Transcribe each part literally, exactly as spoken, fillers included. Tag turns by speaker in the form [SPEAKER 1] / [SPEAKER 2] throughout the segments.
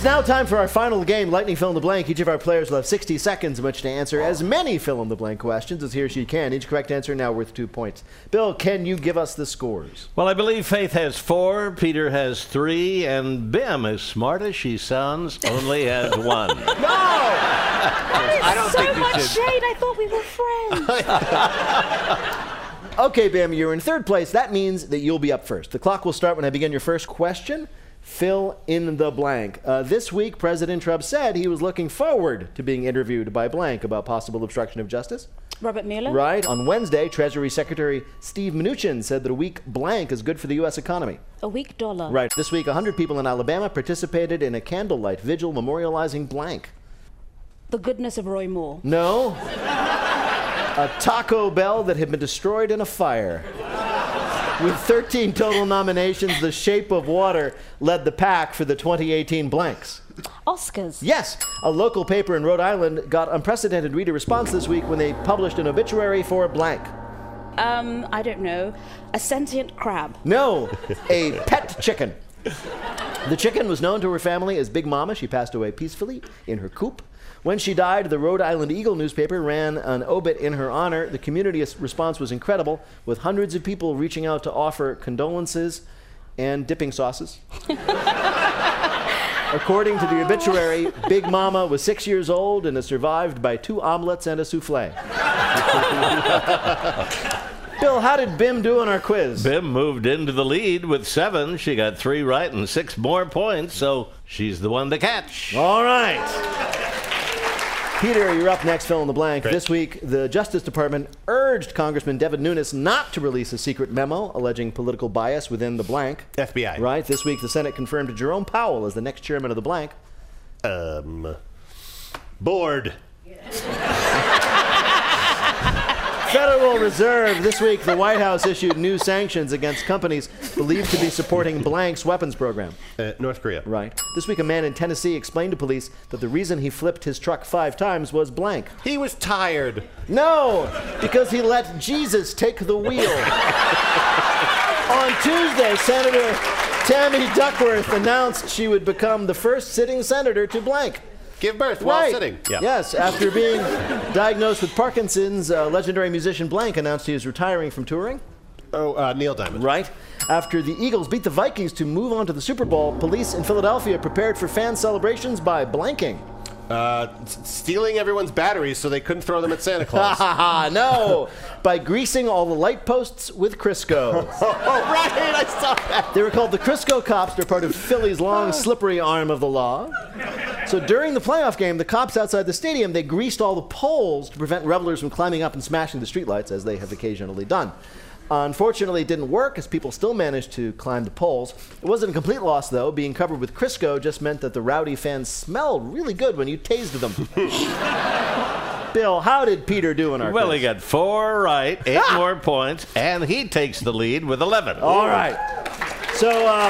[SPEAKER 1] now time for our final game, Lightning Fill in the Blank. Each of our players will have sixty seconds in which to answer as many fill in the blank questions as he or she can. Each correct answer now worth two points. Bill, can you give us the scores?
[SPEAKER 2] Well, I believe Faith has four, Peter has three, and Bim, as smart as she sounds, only has one.
[SPEAKER 1] No!
[SPEAKER 3] I don't so think you much should. Shade. I thought we were friends.
[SPEAKER 1] Okay, Bim, you're in third place. That means that you'll be up first. The clock will start when I begin your first question. Fill in the blank. Uh, this week, President Trump said he was looking forward to being interviewed by blank about possible obstruction of justice.
[SPEAKER 3] Robert Mueller.
[SPEAKER 1] Right. On Wednesday, Treasury Secretary Steve Mnuchin said that a weak blank is good for the U S economy.
[SPEAKER 3] A weak dollar.
[SPEAKER 1] Right. This week, one hundred people in Alabama participated in a candlelight vigil memorializing blank.
[SPEAKER 3] The goodness of Roy Moore.
[SPEAKER 1] No. A Taco Bell that had been destroyed in a fire. With thirteen total nominations, The Shape of Water led the pack for the twenty eighteen blanks.
[SPEAKER 3] Oscars.
[SPEAKER 1] Yes, a local paper in Rhode Island got unprecedented reader response this week when they published an obituary for blank.
[SPEAKER 3] Um, I don't know. A sentient crab.
[SPEAKER 1] No, a pet chicken. The chicken was known to her family as Big Mama. She passed away peacefully in her coop. When she died, the Rhode Island Eagle newspaper ran an obit in her honor. The community response was incredible, with hundreds of people reaching out to offer condolences and dipping sauces. According to the obituary, Big Mama was six years old and is survived by two omelets and a souffle. Bill, how did Bim do on our quiz?
[SPEAKER 2] Bim moved into the lead with seven. She got three right and six more points, so she's the one to catch.
[SPEAKER 1] All right. Peter, you're up next, fill in the blank.
[SPEAKER 4] Great.
[SPEAKER 1] This week, the Justice Department urged Congressman Devin Nunes not to release a secret memo alleging political bias within the blank.
[SPEAKER 4] F B I.
[SPEAKER 1] Right. This week, the Senate confirmed Jerome Powell as the next chairman of the blank.
[SPEAKER 4] Um, board.
[SPEAKER 1] Federal Reserve. This week, the White House issued new sanctions against companies believed to be supporting blank's weapons program.
[SPEAKER 4] Uh, North Korea.
[SPEAKER 1] Right. This week, a man in Tennessee explained to police that the reason he flipped his truck five times was blank.
[SPEAKER 4] He was tired.
[SPEAKER 1] No, because he let Jesus take the wheel. On Tuesday, Senator Tammy Duckworth announced she would become the first sitting senator to blank.
[SPEAKER 4] Give birth while
[SPEAKER 1] Right.
[SPEAKER 4] sitting. Yeah.
[SPEAKER 1] Yes, after being diagnosed with Parkinson's, uh, legendary musician Blank announced he is retiring from touring.
[SPEAKER 4] Oh, uh, Neil Diamond.
[SPEAKER 1] Right. After the Eagles beat the Vikings to move on to the Super Bowl, police in Philadelphia prepared for fan celebrations by blanking.
[SPEAKER 4] Uh, s- stealing everyone's batteries so they couldn't throw them at Santa
[SPEAKER 1] Ha
[SPEAKER 4] Claus.
[SPEAKER 1] ha ha, no! By greasing all the light posts with Crisco.
[SPEAKER 4] Oh, right, I saw that.
[SPEAKER 1] They were called the Crisco Cops. They're part of Philly's long, slippery arm of the law. So during the playoff game, the cops outside the stadium, they greased all the poles to prevent revelers from climbing up and smashing the streetlights, as they have occasionally done. Unfortunately, it didn't work, as people still managed to climb the poles. It wasn't a complete loss, though. Being covered with Crisco just meant that the rowdy fans smelled really good when you tased them. Bill, how did Peter do in our
[SPEAKER 2] Well,
[SPEAKER 1] quiz?
[SPEAKER 2] he got four right, eight more points, and he takes the lead with eleven.
[SPEAKER 1] All right. So, um,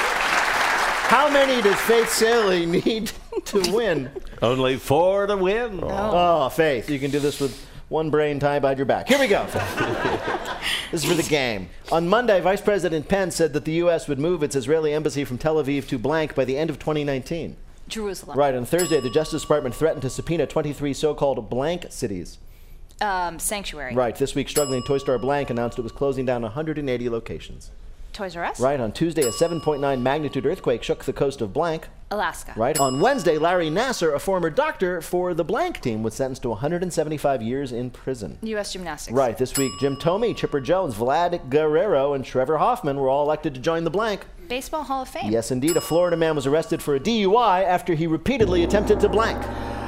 [SPEAKER 1] how many does Faith Saley need to win?
[SPEAKER 2] Only four to win.
[SPEAKER 1] Oh, Faith, you can do this with one brain tied behind your back. Here we go. This is for the game. On Monday, Vice President Pence said that the U S would move its Israeli embassy from Tel Aviv to blank by the end of twenty nineteen.
[SPEAKER 5] Jerusalem.
[SPEAKER 1] Right. On Thursday, the Justice Department threatened to subpoena twenty-three so-called blank cities.
[SPEAKER 5] Um, Sanctuary.
[SPEAKER 1] Right. This week, struggling toy store Blank announced it was closing down one hundred eighty locations.
[SPEAKER 5] Toys R Us.
[SPEAKER 1] Right. On Tuesday, a seven point nine magnitude earthquake shook the coast of Blank.
[SPEAKER 5] Alaska.
[SPEAKER 1] Right. On Wednesday, Larry Nasser, a former doctor for the blank team, was sentenced to one hundred seventy-five years in prison.
[SPEAKER 5] U S Gymnastics.
[SPEAKER 1] Right. This week, Jim Thome, Chipper Jones, Vlad Guerrero, and Trevor Hoffman were all elected to join the blank.
[SPEAKER 5] Baseball Hall of Fame.
[SPEAKER 1] Yes, indeed. A Florida man was arrested for a D U I after he repeatedly attempted to blank.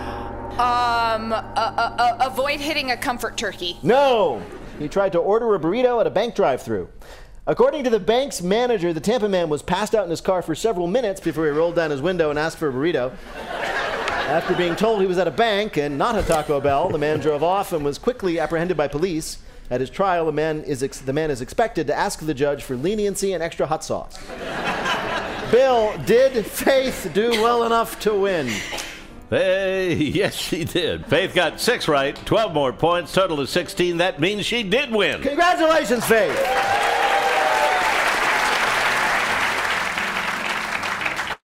[SPEAKER 5] Um, uh, uh, uh, avoid hitting a comfort turkey.
[SPEAKER 1] No! He tried to order a burrito at a bank drive-thru. According to the bank's manager, the Tampa man was passed out in his car for several minutes before he rolled down his window and asked for a burrito. After being told he was at a bank and not a Taco Bell, the man drove off and was quickly apprehended by police. At his trial, the man is, ex- the man is expected to ask the judge for leniency and extra hot sauce. Bill, did Faith do well enough to win?
[SPEAKER 2] Hey, yes, she did. Faith got six right, twelve more points, total of sixteen. That means she did win.
[SPEAKER 1] Congratulations, Faith.